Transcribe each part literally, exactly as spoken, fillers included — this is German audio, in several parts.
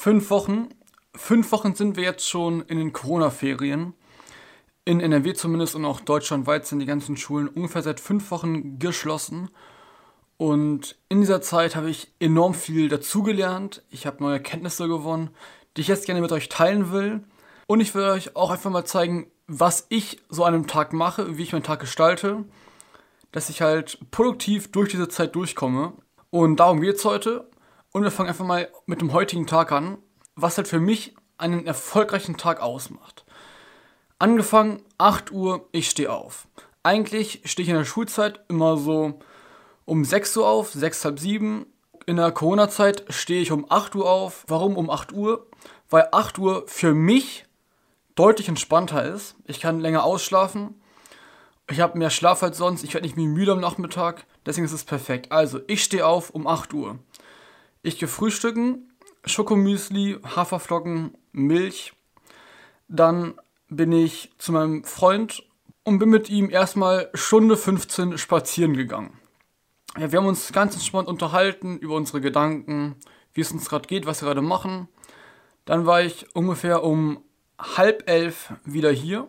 Fünf Wochen. Fünf Wochen sind wir jetzt schon in den Corona-Ferien. In N R W zumindest und auch deutschlandweit sind die ganzen Schulen ungefähr seit fünf Wochen geschlossen. Und in dieser Zeit habe ich enorm viel dazugelernt. Ich habe neue Kenntnisse gewonnen, die ich jetzt gerne mit euch teilen will. Und ich will euch auch einfach mal zeigen, was ich so an einem Tag mache, wie ich meinen Tag gestalte, dass ich halt produktiv durch diese Zeit durchkomme. Und darum geht es heute. Und wir fangen einfach mal mit dem heutigen Tag an, was halt für mich einen erfolgreichen Tag ausmacht. Angefangen, acht Uhr, ich stehe auf. Eigentlich stehe ich in der Schulzeit immer so um sechs Uhr auf, sechs, halb sieben. In der Corona-Zeit stehe ich um acht Uhr auf. Warum um acht Uhr? Weil acht Uhr für mich deutlich entspannter ist. Ich kann länger ausschlafen. Ich habe mehr Schlaf als sonst. Ich werde nicht mehr müde am Nachmittag. Deswegen ist es perfekt. Also, ich stehe auf um acht Uhr. Ich gehe frühstücken, Schokomüsli, Haferflocken, Milch. Dann bin ich zu meinem Freund und bin mit ihm erstmal Stunde fünfzehn spazieren gegangen. Ja, wir haben uns ganz entspannt unterhalten über unsere Gedanken, wie es uns gerade geht, was wir gerade machen. Dann war ich ungefähr um halb elf wieder hier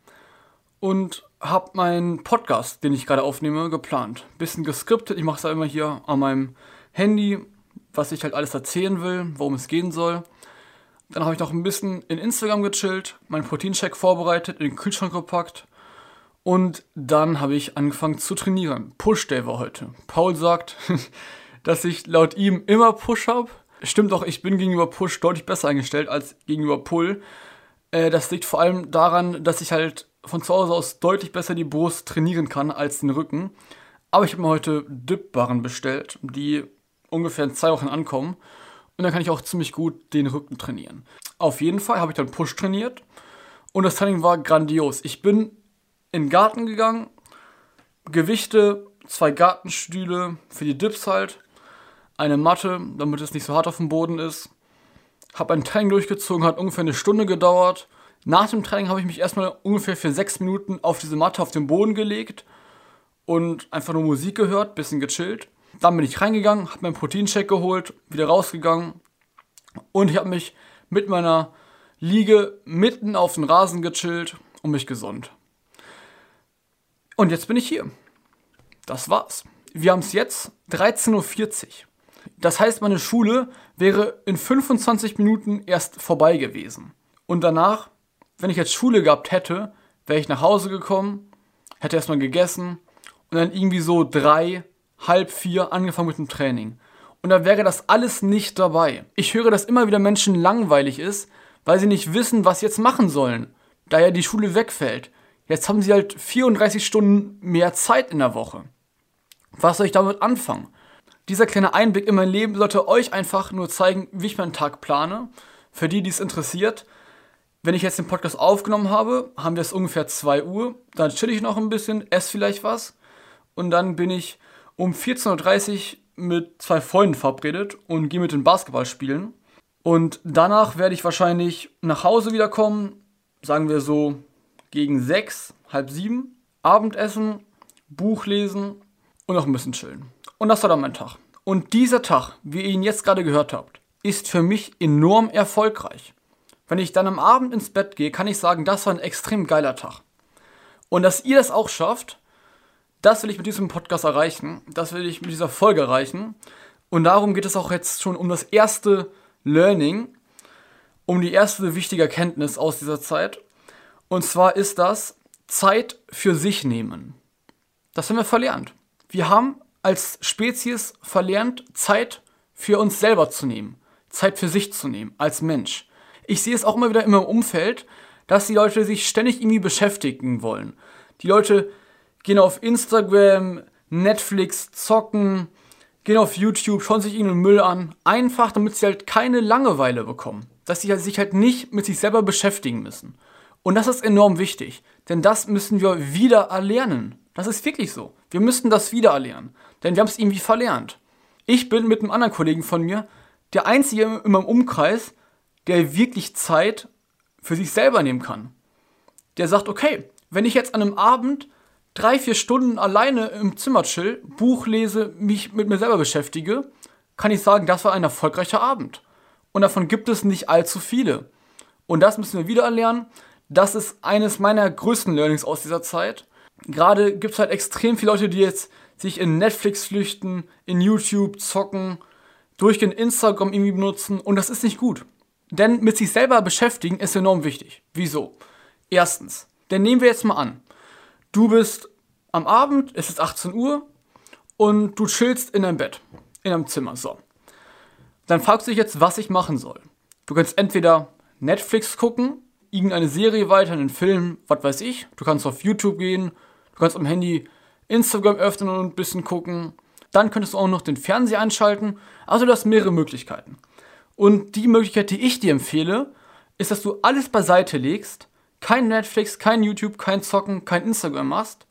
und habe meinen Podcast, den ich gerade aufnehme, geplant. Bisschen geskriptet, ich mache es ja immer hier an meinem Handy, was ich halt alles erzählen will, worum es gehen soll. Dann habe ich noch ein bisschen in Instagram gechillt, meinen Proteinshake vorbereitet, in den Kühlschrank gepackt. Und dann habe ich angefangen zu trainieren. Push-Day war heute. Paul sagt, dass ich laut ihm immer Push habe. Stimmt auch, ich bin gegenüber Push deutlich besser eingestellt als gegenüber Pull. Äh, das liegt vor allem daran, dass ich halt von zu Hause aus deutlich besser die Brust trainieren kann als den Rücken. Aber ich habe mir heute Dip-Barren bestellt, die ungefähr in zwei Wochen ankommen. Und dann kann ich auch ziemlich gut den Rücken trainieren. Auf jeden Fall habe ich dann Push trainiert. Und das Training war grandios. Ich bin in den Garten gegangen, Gewichte, zwei Gartenstühle für die Dips halt, eine Matte, damit es nicht so hart auf dem Boden ist. Habe ein Training durchgezogen, hat ungefähr eine Stunde gedauert. Nach dem Training habe ich mich erstmal ungefähr für sechs Minuten auf diese Matte auf den Boden gelegt und einfach nur Musik gehört, bisschen gechillt. Dann bin ich reingegangen, habe meinen Proteinshake geholt, wieder rausgegangen und ich habe mich mit meiner Liege mitten auf den Rasen gechillt und mich gesonnt. Und jetzt bin ich hier. Das war's. Wir haben es jetzt dreizehn Uhr vierzig. Das heißt, meine Schule wäre in fünfundzwanzig Minuten erst vorbei gewesen. Und danach, wenn ich jetzt Schule gehabt hätte, wäre ich nach Hause gekommen, hätte erstmal gegessen und dann irgendwie so drei, halb vier angefangen mit dem Training. Und da wäre das alles nicht dabei. Ich höre, dass immer wieder Menschen langweilig ist, weil sie nicht wissen, was sie jetzt machen sollen, da ja die Schule wegfällt. Jetzt haben sie halt vierunddreißig Stunden mehr Zeit in der Woche. Was soll ich damit anfangen? Dieser kleine Einblick in mein Leben sollte euch einfach nur zeigen, wie ich meinen Tag plane. Für die, die es interessiert. Wenn ich jetzt den Podcast aufgenommen habe, haben wir es ungefähr zwei Uhr. Dann chill ich noch ein bisschen, esse vielleicht was. Und dann bin ich um vierzehn Uhr dreißig mit zwei Freunden verabredet und gehe mit den Basketball spielen. Und danach werde ich wahrscheinlich nach Hause wiederkommen, sagen wir so gegen sechs, halb sieben, Abendessen, Buch lesen und noch ein bisschen chillen. Und das war dann mein Tag. Und dieser Tag, wie ihr ihn jetzt gerade gehört habt, ist für mich enorm erfolgreich. Wenn ich dann am Abend ins Bett gehe, kann ich sagen, das war ein extrem geiler Tag. Und dass ihr das auch schafft, das will ich mit diesem Podcast erreichen. Das will ich mit dieser Folge erreichen. Und darum geht es auch jetzt schon um das erste Learning, um die erste wichtige Erkenntnis aus dieser Zeit. Und zwar ist das Zeit für sich nehmen. Das haben wir verlernt. Wir haben als Spezies verlernt, Zeit für uns selber zu nehmen. Zeit für sich zu nehmen, als Mensch. Ich sehe es auch immer wieder in meinem Umfeld, dass die Leute sich ständig irgendwie beschäftigen wollen. Die Leute gehen auf Instagram, Netflix, zocken, gehen auf YouTube, schauen sich irgendeinen Müll an. Einfach, damit sie halt keine Langeweile bekommen. Dass sie sich halt nicht mit sich selber beschäftigen müssen. Und das ist enorm wichtig, denn das müssen wir wieder erlernen. Das ist wirklich so. Wir müssen das wieder erlernen, denn wir haben es irgendwie verlernt. Ich bin mit einem anderen Kollegen von mir der Einzige in meinem Umkreis, der wirklich Zeit für sich selber nehmen kann. Der sagt, okay, wenn ich jetzt an einem Abend drei, vier Stunden alleine im Zimmer chill, Buch lese, mich mit mir selber beschäftige, kann ich sagen, das war ein erfolgreicher Abend. und davon gibt es nicht allzu viele. Und das müssen wir wieder erlernen. Das ist eines meiner größten Learnings aus dieser Zeit. Gerade gibt es halt extrem viele Leute, die jetzt sich in Netflix flüchten, in YouTube zocken, durchgehend Instagram irgendwie benutzen und das ist nicht gut. Denn mit sich selber beschäftigen ist enorm wichtig. Wieso? Erstens, denn nehmen wir jetzt mal an, du bist am Abend, es ist achtzehn Uhr und du chillst in deinem Bett, in deinem Zimmer, so. Dann fragst du dich jetzt, was ich machen soll. Du kannst entweder Netflix gucken, irgendeine Serie weiter, einen Film, was weiß ich. Du kannst auf YouTube gehen, du kannst am Handy Instagram öffnen und ein bisschen gucken. Dann könntest du auch noch den Fernseher einschalten. Also du hast mehrere Möglichkeiten. Und die Möglichkeit, die ich dir empfehle, ist, dass du alles beiseite legst, kein Netflix, kein YouTube, kein Zocken, kein Instagram machst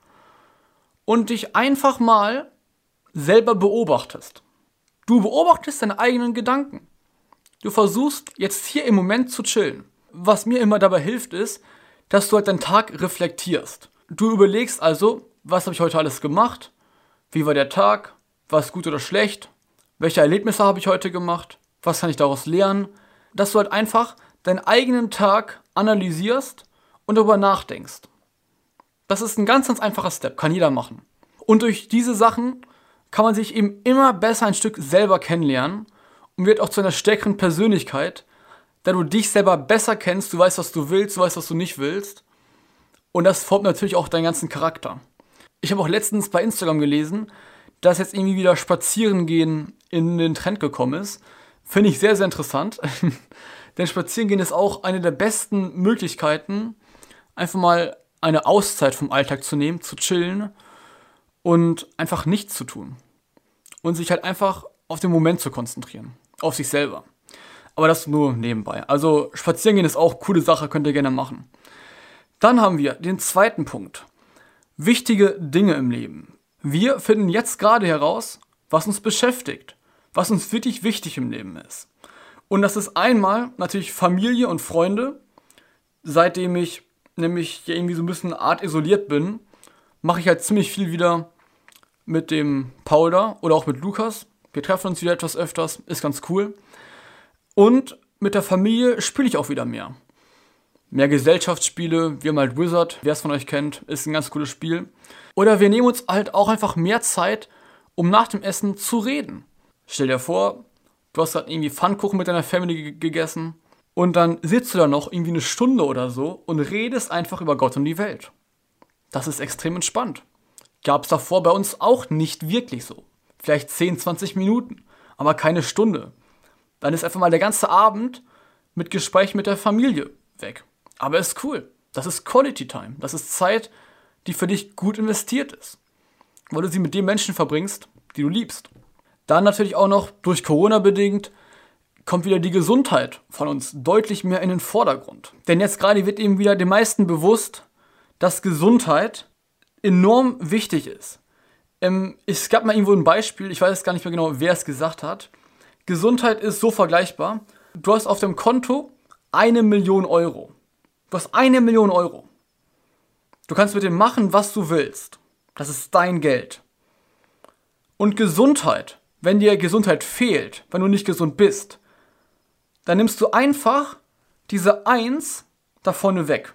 und dich einfach mal selber beobachtest. Du beobachtest deine eigenen Gedanken. Du versuchst jetzt hier im Moment zu chillen. Was mir immer dabei hilft, ist, dass du halt deinen Tag reflektierst. Du überlegst also, was habe ich heute alles gemacht? Wie war der Tag? War es gut oder schlecht? Welche Erlebnisse habe ich heute gemacht? Was kann ich daraus lernen? Dass du halt einfach deinen eigenen Tag analysierst und darüber nachdenkst. Das ist ein ganz, ganz einfacher Step, kann jeder machen. Und durch diese Sachen kann man sich eben immer besser ein Stück selber kennenlernen und wird auch zu einer stärkeren Persönlichkeit, da du dich selber besser kennst, du weißt, was du willst, du weißt, was du nicht willst. Und das formt natürlich auch deinen ganzen Charakter. Ich habe auch letztens bei Instagram gelesen, dass jetzt irgendwie wieder Spazierengehen in den Trend gekommen ist. Finde ich sehr, sehr interessant. Denn Spazierengehen ist auch eine der besten Möglichkeiten, einfach mal eine Auszeit vom Alltag zu nehmen, zu chillen und einfach nichts zu tun. Und sich halt einfach auf den Moment zu konzentrieren. Auf sich selber. Aber das nur nebenbei. Also Spazierengehen ist auch eine coole Sache, könnt ihr gerne machen. Dann haben wir den zweiten Punkt. Wichtige Dinge im Leben. Wir finden jetzt gerade heraus, was uns beschäftigt. Was uns wirklich wichtig im Leben ist. Und das ist einmal natürlich Familie und Freunde. Seitdem ich nämlich irgendwie so ein bisschen eine Art isoliert bin, mache ich halt ziemlich viel wieder mit dem Paul da oder auch mit Lukas. Wir treffen uns wieder etwas öfters, ist ganz cool. Und mit der Familie spiele ich auch wieder mehr. Mehr Gesellschaftsspiele, wir haben halt Wizard, wer es von euch kennt, ist ein ganz cooles Spiel. Oder wir nehmen uns halt auch einfach mehr Zeit, um nach dem Essen zu reden. Stell dir vor, du hast gerade irgendwie Pfannkuchen mit deiner Family g- gegessen und dann sitzt du da noch irgendwie eine Stunde oder so und redest einfach über Gott und die Welt. Das ist extrem entspannt. Gab es davor bei uns auch nicht wirklich so. Vielleicht zehn, zwanzig Minuten, aber keine Stunde. Dann ist einfach mal der ganze Abend mit Gespräch mit der Familie weg. Aber ist cool. Das ist Quality Time. Das ist Zeit, die für dich gut investiert ist. Weil du sie mit den Menschen verbringst, die du liebst. Dann natürlich auch noch durch Corona bedingt kommt wieder die Gesundheit von uns deutlich mehr in den Vordergrund. Denn jetzt gerade wird eben wieder den meisten bewusst, dass Gesundheit enorm wichtig ist. Ähm, es gab mal irgendwo ein Beispiel, ich weiß gar nicht mehr genau, wer es gesagt hat. Gesundheit ist so vergleichbar. Du hast auf dem Konto eine Million Euro. Du hast eine Million Euro. Du kannst mit dem machen, was du willst. Das ist dein Geld. Und Gesundheit, wenn dir Gesundheit fehlt, wenn du nicht gesund bist, dann nimmst du einfach diese Eins da vorne weg.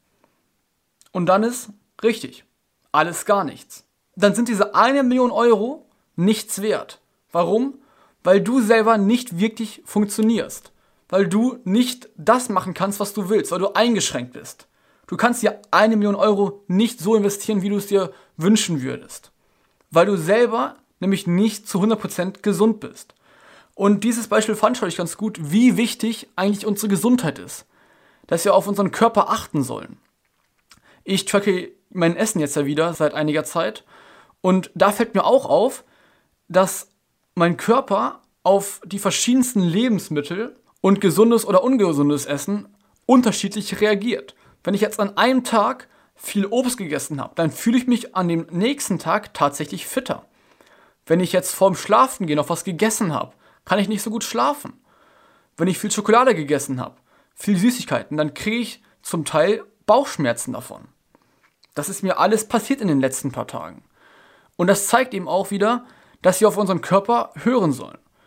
Und dann ist richtig, alles gar nichts. Dann sind diese eine Million Euro nichts wert. Warum? Weil du selber nicht wirklich funktionierst. Weil du nicht das machen kannst, was du willst, weil du eingeschränkt bist. Du kannst dir eine Million Euro nicht so investieren, wie du es dir wünschen würdest. Weil du selber nämlich nicht zu hundert Prozent gesund bist. Und dieses Beispiel veranschaulicht ganz gut, wie wichtig eigentlich unsere Gesundheit ist. Dass wir auf unseren Körper achten sollen. Ich tracke mein Essen jetzt ja wieder seit einiger Zeit. Und da fällt mir auch auf, dass mein Körper auf die verschiedensten Lebensmittel und gesundes oder ungesundes Essen unterschiedlich reagiert. Wenn ich jetzt an einem Tag viel Obst gegessen habe, dann fühle ich mich an dem nächsten Tag tatsächlich fitter. Wenn ich jetzt vorm Schlafengehen noch was gegessen habe, kann ich nicht so gut schlafen. Wenn ich viel Schokolade gegessen habe, viel Süßigkeiten, dann kriege ich zum Teil Bauchschmerzen davon. Das ist mir alles passiert in den letzten paar Tagen. Und das zeigt eben auch wieder, dass wir auf unseren Körper hören sollen.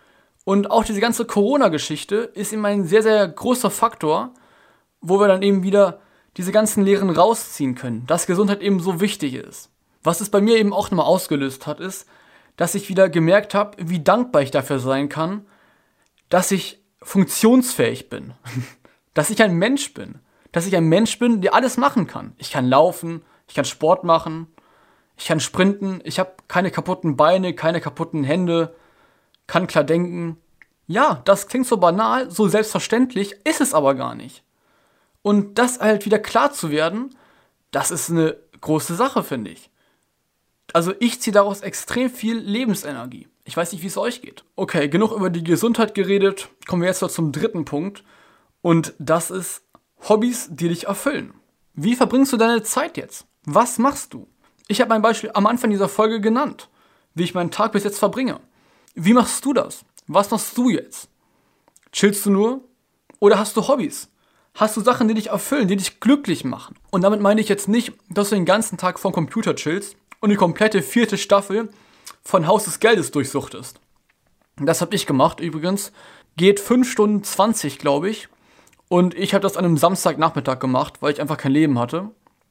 Und auch diese ganze Corona-Geschichte ist eben ein sehr, sehr großer Faktor, wo wir dann eben wieder diese ganzen Lehren rausziehen können, dass Gesundheit eben so wichtig ist. Was es bei mir eben auch nochmal ausgelöst hat, ist, dass ich wieder gemerkt habe, wie dankbar ich dafür sein kann, dass ich funktionsfähig bin. Dass ich ein Mensch bin. Dass ich ein Mensch bin, der alles machen kann. Ich kann laufen, ich kann Sport machen, ich kann sprinten, ich habe keine kaputten Beine, keine kaputten Hände, kann klar denken. Ja, das klingt so banal, so selbstverständlich, ist es aber gar nicht. Und das halt wieder klar zu werden, das ist eine große Sache, finde ich. Also ich ziehe daraus extrem viel Lebensenergie. Ich weiß nicht, wie es euch geht. Okay, genug über die Gesundheit geredet. Kommen wir jetzt noch zum dritten Punkt. Und das ist Hobbys, die dich erfüllen. Wie verbringst du deine Zeit jetzt? Was machst du? Ich habe mein Beispiel am Anfang dieser Folge genannt, wie ich meinen Tag bis jetzt verbringe. Wie machst du das? Was machst du jetzt? Chillst du nur? Oder hast du Hobbys? Hast du Sachen, die dich erfüllen, die dich glücklich machen? Und damit meine ich jetzt nicht, dass du den ganzen Tag vorm Computer chillst und die komplette vierte Staffel von Haus des Geldes durchsuchtest. Das habe ich gemacht übrigens. Geht fünf Stunden zwanzig, glaube ich. Und ich habe das an einem Samstagnachmittag gemacht, weil ich einfach kein Leben hatte.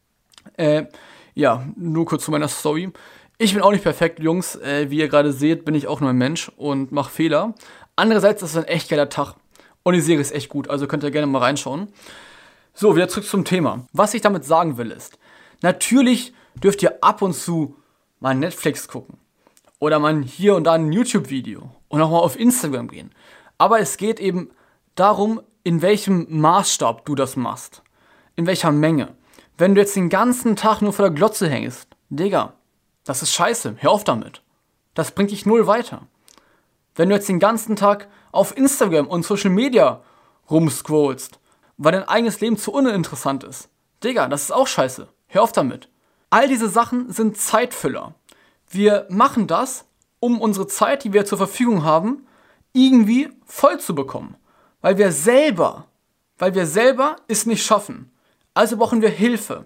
Äh, ja, nur kurz zu meiner Story. Ich bin auch nicht perfekt, Jungs. Äh, wie ihr gerade seht, bin ich auch nur ein Mensch und mache Fehler. Andererseits ist es ein echt geiler Tag. Und die Serie ist echt gut, also könnt ihr gerne mal reinschauen. So, wieder zurück zum Thema. Was ich damit sagen will ist, natürlich dürft ihr ab und zu mal Netflix gucken. Oder mal hier und da ein YouTube-Video. Und auch mal auf Instagram gehen. Aber es geht eben darum, in welchem Maßstab du das machst. In welcher Menge. Wenn du jetzt den ganzen Tag nur vor der Glotze hängst, Digga, das ist scheiße, hör auf damit. Das bringt dich null weiter. Wenn du jetzt den ganzen Tag auf Instagram und Social Media rumscrollst, weil dein eigenes Leben zu uninteressant ist, Digga, das ist auch scheiße, hör auf damit. All diese Sachen sind Zeitfüller. Wir machen das, um unsere Zeit, die wir zur Verfügung haben, irgendwie voll zu bekommen. Weil wir selber, weil wir selber es nicht schaffen. Also brauchen wir Hilfe.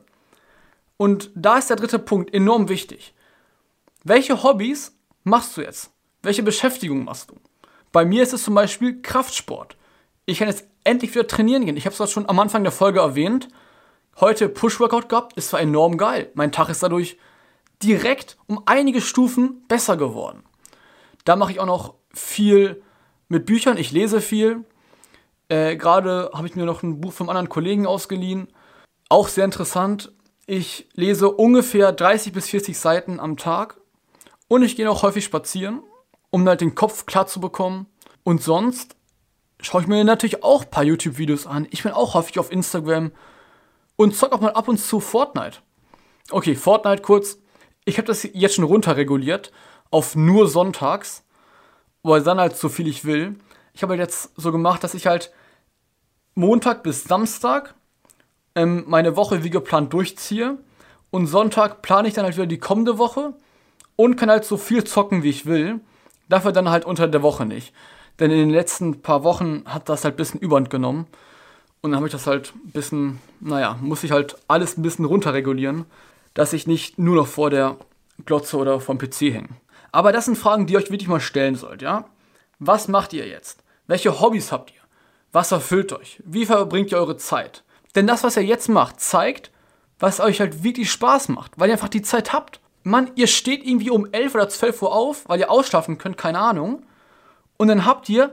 Und da ist der dritte Punkt enorm wichtig. Welche Hobbys machst du jetzt? Welche Beschäftigung machst du? Bei mir ist es zum Beispiel Kraftsport. Ich kann jetzt endlich wieder trainieren gehen. Ich habe es schon am Anfang der Folge erwähnt. Heute Push-Workout gehabt, ist zwar enorm geil. Mein Tag ist dadurch direkt um einige Stufen besser geworden. Da mache ich auch noch viel mit Büchern. Ich lese viel. Äh, Gerade habe ich mir noch ein Buch vom anderen Kollegen ausgeliehen. Auch sehr interessant. Ich lese ungefähr dreißig bis vierzig Seiten am Tag. Und ich gehe auch häufig spazieren, um halt den Kopf klar zu bekommen. Und sonst schaue ich mir natürlich auch ein paar YouTube-Videos an. Ich bin auch häufig auf Instagram und zock auch mal ab und zu Fortnite. Okay, Fortnite kurz. Ich habe das jetzt schon runterreguliert auf nur sonntags, weil dann halt so viel ich will. Ich habe halt jetzt so gemacht, dass ich halt Montag bis Samstag ähm, meine Woche wie geplant durchziehe und Sonntag plane ich dann halt wieder die kommende Woche und kann halt so viel zocken, wie ich will. Dafür dann halt unter der Woche nicht. Denn in den letzten paar Wochen hat das halt ein bisschen Überhand genommen. Und dann habe ich das halt ein bisschen, naja, muss ich halt alles ein bisschen runterregulieren, dass ich nicht nur noch vor der Glotze oder vom P C hänge. Aber das sind Fragen, die ihr euch wirklich mal stellen sollt, ja? Was macht ihr jetzt? Welche Hobbys habt ihr? Was erfüllt euch? Wie verbringt ihr eure Zeit? Denn das, was ihr jetzt macht, zeigt, was euch halt wirklich Spaß macht, weil ihr einfach die Zeit habt. Mann, ihr steht irgendwie um elf oder zwölf Uhr auf, weil ihr ausschlafen könnt, keine Ahnung. Und dann habt ihr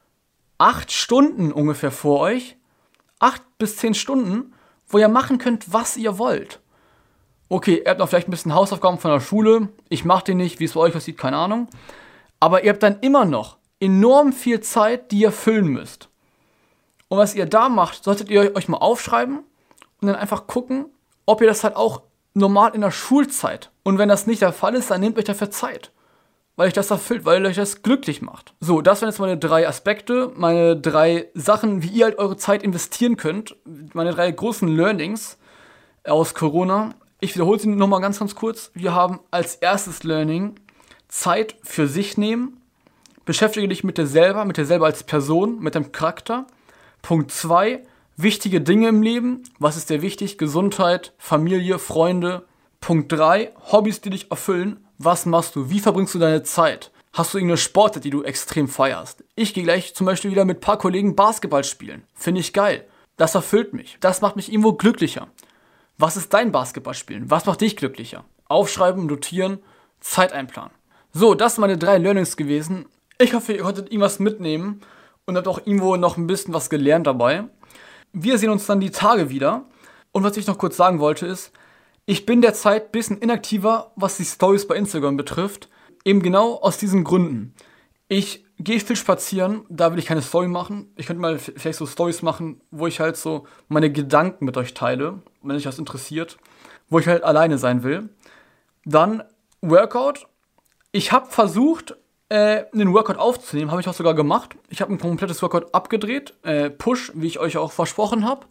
acht Stunden ungefähr vor euch, acht bis zehn Stunden, wo ihr machen könnt, was ihr wollt. Okay, ihr habt noch vielleicht ein bisschen Hausaufgaben von der Schule. Ich mache die nicht, wie es bei euch aussieht, keine Ahnung. Aber ihr habt dann immer noch enorm viel Zeit, die ihr füllen müsst. Und was ihr da macht, solltet ihr euch mal aufschreiben und dann einfach gucken, ob ihr das halt auch normal in der Schulzeit. Und wenn das nicht der Fall ist, dann nehmt euch dafür Zeit. Weil euch das erfüllt, weil euch das glücklich macht. So, das waren jetzt meine drei Aspekte, meine drei Sachen, wie ihr halt eure Zeit investieren könnt. Meine drei großen Learnings aus Corona. Ich wiederhole sie nochmal ganz, ganz kurz. Wir haben als erstes Learning Zeit für sich nehmen. Beschäftige dich mit dir selber, mit dir selber als Person, mit deinem Charakter. Punkt zwei, wichtige Dinge im Leben. Was ist dir wichtig? Gesundheit, Familie, Freunde. Punkt drei, Hobbys, die dich erfüllen. Was machst du? Wie verbringst du deine Zeit? Hast du irgendeine Sportart, die du extrem feierst? Ich gehe gleich zum Beispiel wieder mit ein paar Kollegen Basketball spielen. Finde ich geil. Das erfüllt mich. Das macht mich irgendwo glücklicher. Was ist dein Basketballspielen? Was macht dich glücklicher? Aufschreiben, notieren, Zeit einplanen. So, das sind meine drei Learnings gewesen. Ich hoffe, ihr konntet irgendwas mitnehmen und habt auch irgendwo noch ein bisschen was gelernt dabei. Wir sehen uns dann die Tage wieder. Und was ich noch kurz sagen wollte ist, ich bin derzeit ein bisschen inaktiver, was die Stories bei Instagram betrifft. Eben genau aus diesen Gründen. Ich gehe viel spazieren, da will ich keine Story machen. Ich könnte mal vielleicht so Stories machen, wo ich halt so meine Gedanken mit euch teile, wenn euch das interessiert. Wo ich halt alleine sein will. Dann Workout. Ich habe versucht, äh, einen Workout aufzunehmen, habe ich auch sogar gemacht. Ich habe ein komplettes Workout abgedreht, äh, Push, wie ich euch auch versprochen habe.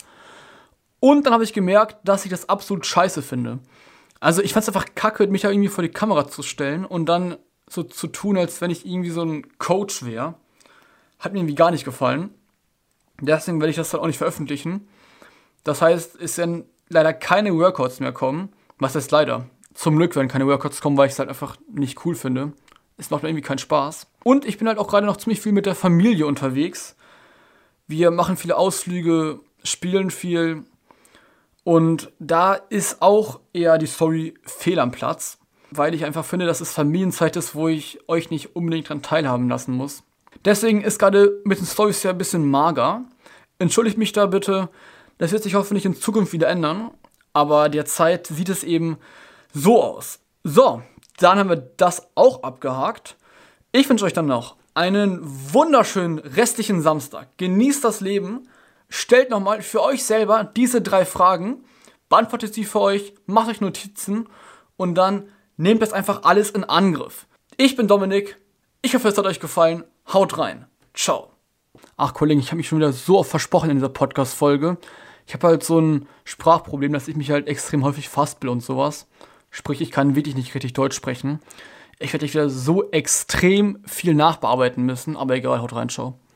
Und dann habe ich gemerkt, dass ich das absolut scheiße finde. Also ich fand es einfach kacke, mich da irgendwie vor die Kamera zu stellen und dann so zu tun, als wenn ich irgendwie so ein Coach wäre. Hat mir irgendwie gar nicht gefallen. Deswegen werde ich das dann auch nicht veröffentlichen. Das heißt, es werden leider keine Workouts mehr kommen. Was heißt leider? Zum Glück werden keine Workouts kommen, weil ich es halt einfach nicht cool finde. Es macht mir irgendwie keinen Spaß. Und ich bin halt auch gerade noch ziemlich viel mit der Familie unterwegs. Wir machen viele Ausflüge, spielen viel. Und da ist auch eher die Story fehl am Platz. Weil ich einfach finde, dass es Familienzeit ist, wo ich euch nicht unbedingt dran teilhaben lassen muss. Deswegen ist gerade mit den Storys ja ein bisschen mager. Entschuldigt mich da bitte. Das wird sich hoffentlich in Zukunft wieder ändern. Aber derzeit sieht es eben so aus. So, dann haben wir das auch abgehakt. Ich wünsche euch dann noch einen wunderschönen restlichen Samstag. Genießt das Leben. Stellt nochmal für euch selber diese drei Fragen. Beantwortet sie für euch. Macht euch Notizen. Und dann nehmt das einfach alles in Angriff. Ich bin Dominik. Ich hoffe, es hat euch gefallen. Haut rein. Ciao. Ach, Kollegen, ich habe mich schon wieder so oft versprochen in dieser Podcast-Folge. Ich habe halt so ein Sprachproblem, dass ich mich halt extrem häufig verhaspel und sowas. Sprich, ich kann wirklich nicht richtig Deutsch sprechen. Ich werde euch wieder so extrem viel nachbearbeiten müssen. Aber egal, haut rein, ciao.